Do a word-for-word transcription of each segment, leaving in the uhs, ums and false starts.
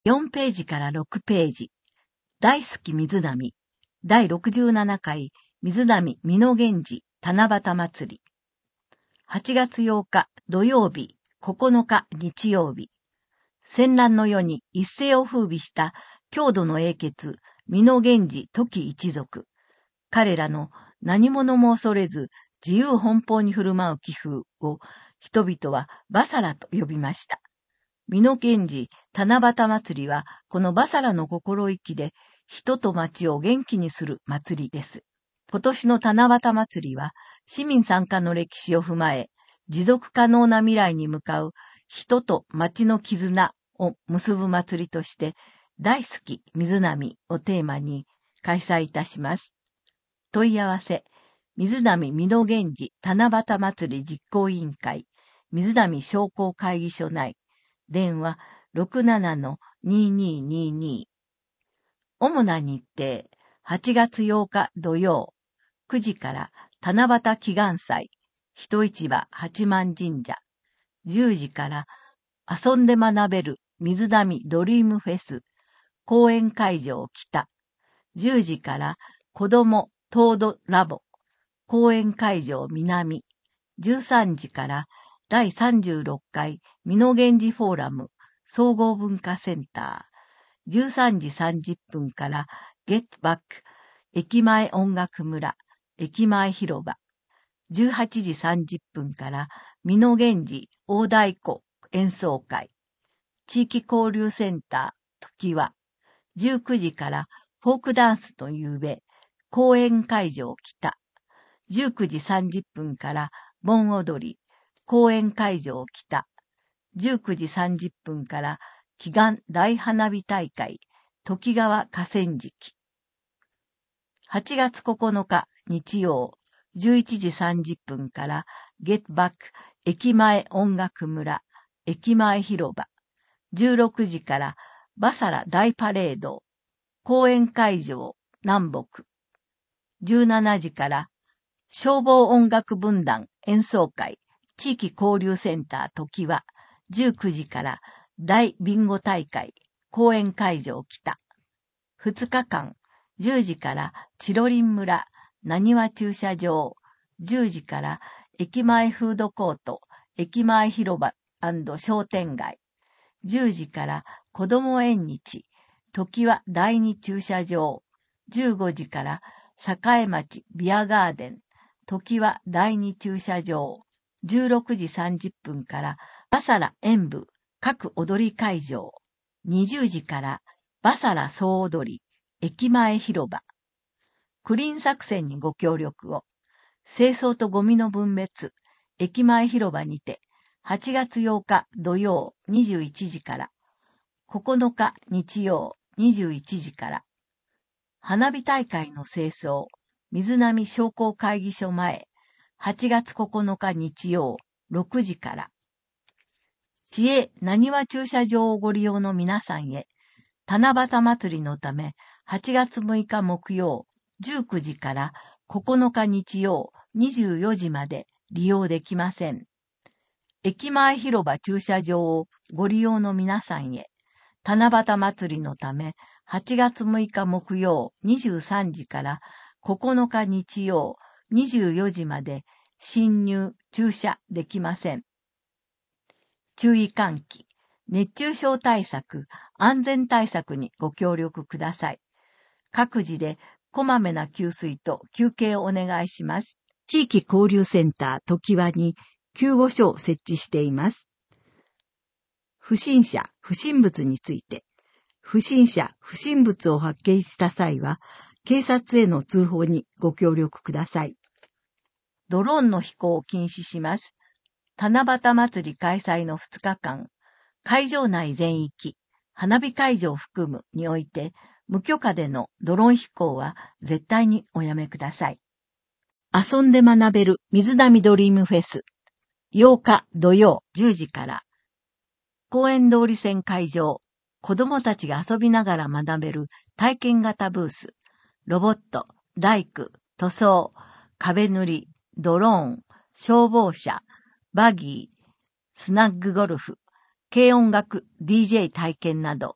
よんページからろくページ。大好き水波。だいろくじゅうななかい水波美濃源氏七夕祭り。はちがつようか土曜日、ここのか日曜日。戦乱の世に一世を風靡した郷土の英傑、美濃源氏時一族。彼らの何者も恐れず自由奔放に振る舞う気風を人々はバサラと呼びました。美濃源氏七夕祭りはこのバサラの心意気で人と町を元気にする祭りです。今年の七夕祭りは市民参加の歴史を踏まえ持続可能な未来に向かう人と町の絆を結ぶ祭りとして大好き水波をテーマに開催いたします。問い合わせ、水波美濃源氏七夕祭り実行委員会、水波商工会議所内、電話 ろくななのにーにーにーにー。主な日程、はちがつようか土曜、くじから七夕祈願祭、人市場八幡神社、じゅうじから遊んで学べる水波ドリームフェス、公園会場北、じゅうじから子どもトードラボ、公園会場南、じゅうさんじからだいさんじゅうろっかい美濃源氏フォーラム総合文化センター、じゅうさんじさんじゅっぷんからゲットバック駅前音楽村駅前広場、じゅうはちじさんじゅっぷんから美濃源氏大太鼓演奏会、地域交流センター時は、じゅうくじからフォークダンスの夕べ公園会場北、じゅうくじさんじゅっぷんから盆踊り公園会場北、じゅうくじさんじゅっぷんから祈願大花火大会時川河川敷。はちがつここのか日曜、じゅういちじさんじゅっぷんからゲットバック駅前音楽村駅前広場、じゅうろくじからバサラ大パレード公園会場南北、じゅうしちじから消防音楽分団演奏会地域交流センター時は、じゅうくじから大ビンゴ大会公園会場北、ふつかかんじゅうじからチロリン村なにわ駐車場、じゅうじから駅前フードコート駅前広場&商店街、じゅうじから子ども縁日時はだいに駐車場、じゅうごじから栄町ビアガーデン時はだいに駐車場、じゅうろくじさんじゅっぷんからバサラ演舞各踊り会場、にじゅうじからバサラ総踊り駅前広場。クリーン作戦にご協力を。清掃とゴミの分別駅前広場にてはちがつようか土曜にじゅういちじから、ここのか日曜にじゅういちじから、花火大会の清掃水波商工会議所前はちがつここのか日曜ろくじから、市営なにわ駐車場をご利用の皆さんへ、七夕祭りのためはちがつむいか木曜じゅうくじからここのか日曜にじゅうよじまで利用できません。駅前広場駐車場をご利用の皆さんへ、七夕祭りのためはちがつむいか木曜にじゅうさんじからここのか日曜にじゅうよじまで進入駐車できません。注意喚起、熱中症対策、安全対策にご協力ください。各自でこまめな給水と休憩をお願いします。地域交流センター時和に救護所を設置しています。不審者、不審物について、不審者、不審物を発見した際は、警察への通報にご協力ください。ドローンの飛行を禁止します。七夕祭り開催のふつかかん、会場内全域、花火会場を含むにおいて、無許可でのドローン飛行は絶対におやめください。遊んで学べる水波ドリームフェス、ようか土曜じゅうじから、公園通り線会場、子どもたちが遊びながら学べる体験型ブース、ロボット、大工、塗装、壁塗り、ドローン、消防車、バギー、スナッグゴルフ、軽音楽 ディージェー 体験など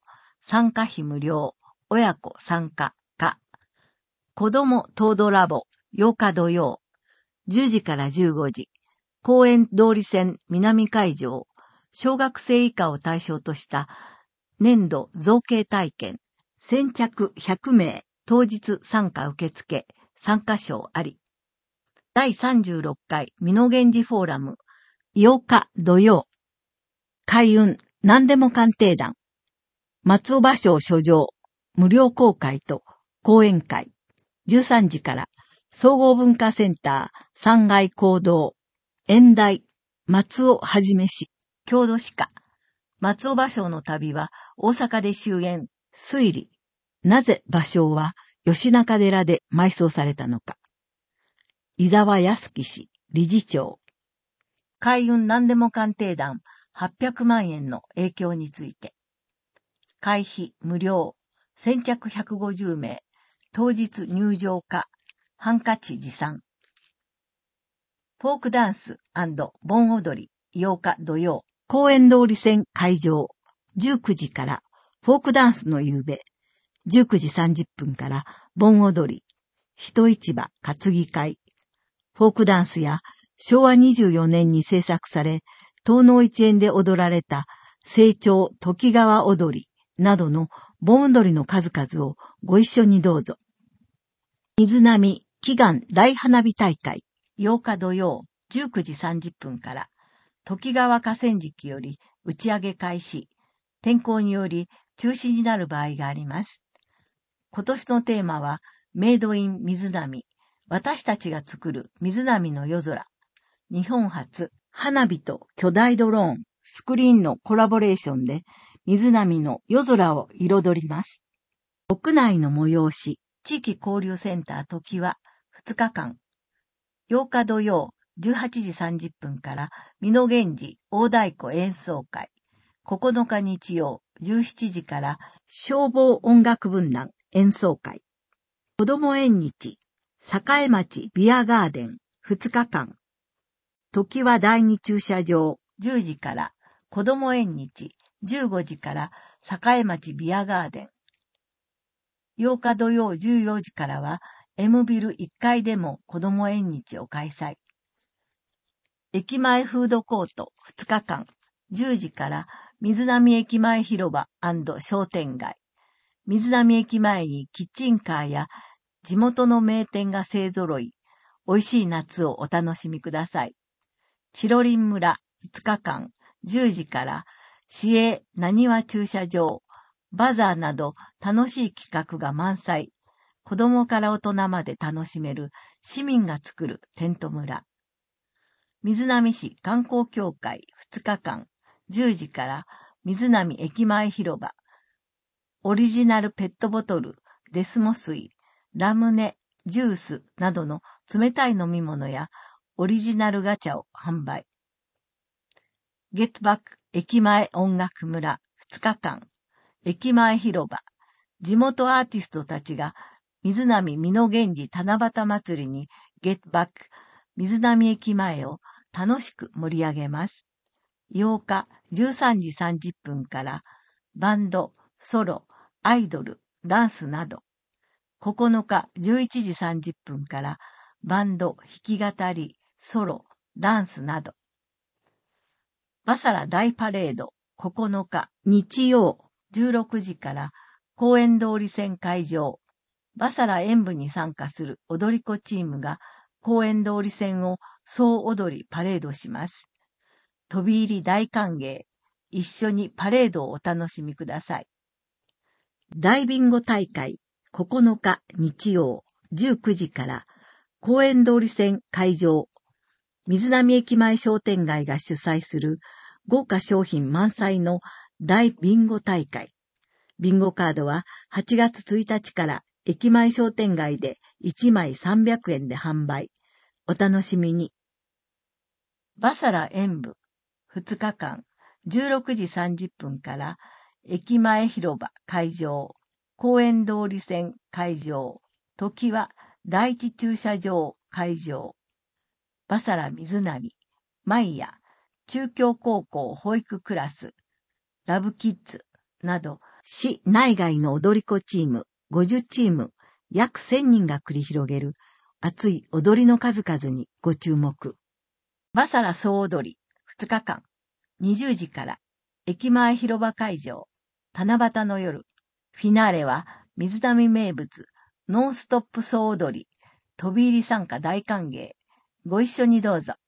参加費無料、親子参加、か。子供糖度ラボ、ようか土曜、じゅうじからじゅうごじ、公園通り線南会場、小学生以下を対象とした年度造形体験、先着ひゃくめい、当日参加受付、参加賞あり。だいさんじゅうろっかい美濃源氏フォーラム、ようか土曜、開運何でも鑑定団、松尾芭蕉書状、無料公開と講演会、じゅうさんじから総合文化センターさんがい講堂、演題、松尾はじめ氏、郷土史家。松尾芭蕉の旅は大阪で終演、推理。なぜ芭蕉は吉中寺で埋葬されたのか。伊沢康樹氏、理事長。開運何でも鑑定団はっぴゃくまんえんの影響について。会費無料、先着ひゃくごじゅうめい、当日入場可、ハンカチ持参。フォークダンス&盆踊りようか土曜、公園通り線会場、じゅうくじからフォークダンスの夕べ、じゅうくじさんじゅっぷんから盆踊り、人市場担ぎ会。フォークダンスやしょうわにじゅうよねんに制作され、東農一円で踊られた清張時川踊りなどの盆踊りの数々をご一緒にどうぞ。水波祈願大花火大会ようか土曜じゅうくじさんじゅっぷんから時川河川敷より打ち上げ開始。天候により中止になる場合があります。今年のテーマはメイドイン水波。私たちが作る水波の夜空。日本初、花火と巨大ドローン、スクリーンのコラボレーションで水波の夜空を彩ります。屋内の催し、地域交流センター時はふつかかん。ようか土曜じゅうはちじさんじゅっぷんから美濃源氏大太鼓演奏会。ここのか日曜じゅうしちじから消防音楽分団演奏会。子ども縁日、栄町ビアガーデンふつかかん。時は第二駐車場じゅうじから子ども縁日じゅうごじから栄町ビアガーデン。ようか土曜じゅうよじからは M ビルいっかいでも子ども縁日を開催。駅前フードコートふつかかんじゅうじから水波駅前広場&商店街。水波駅前にキッチンカーや地元の名店が勢ぞろい。美味しい夏をお楽しみください。チロリン村ふつかかんじゅうじから市営なにわ駐車場、バザーなど楽しい企画が満載。子供から大人まで楽しめる市民が作るテント村。水波市観光協会ふつかかんじゅうじから水波駅前広場。オリジナルペットボトル、デスモ水、ラムネ、ジュースなどの冷たい飲み物やオリジナルガチャを販売。ゲットバック駅前音楽村ふつかかん。駅前広場。地元アーティストたちが水波美濃源氏七夕祭りにゲットバック水波駅前を楽しく盛り上げます。ようかじゅうさんじさんじゅっぷんからバンド、ソロ、アイドル、ダンスなど。ここのかじゅういちじさんじゅっぷんからバンド、弾き語り、ソロ、ダンスなど。バサラ大パレードここのか日曜じゅうろくじから公園通り線会場。バサラ演舞に参加する踊り子チームが公園通り線を総踊りパレードします。飛び入り大歓迎。一緒にパレードをお楽しみください。大ビンゴ大会ここのか日曜じゅうくじから公園通り線会場。水波駅前商店街が主催する豪華商品満載の大ビンゴ大会。ビンゴカードははちがつついたちから駅前商店街でいちまいさんびゃくえんで販売。お楽しみに。バサラ演舞ふつかかんじゅうろくじさんじゅっぷんから駅前広場会場、公園通り線会場、時は第一駐車場会場、バサラ水波、マイヤ、中京高校保育クラス、ラブキッズなど市内外の踊り子チーム、ごじゅうチーム、約せんにんが繰り広げる熱い踊りの数々にご注目。バサラ総踊りふつかかん、にじゅうじから駅前広場会場、七夕の夜、フィナーレは水波名物、ノンストップ総踊り、飛び入り参加大歓迎。ご一緒にどうぞ。